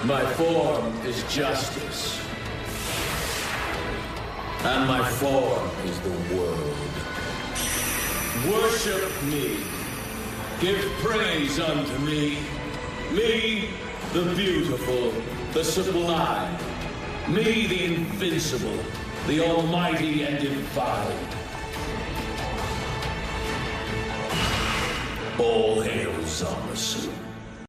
My form is justice. And my form is the world. Worship me. Give praise unto me. Me, the beautiful, the sublime. Me, the invincible, the almighty and divine. All hail Zamasu.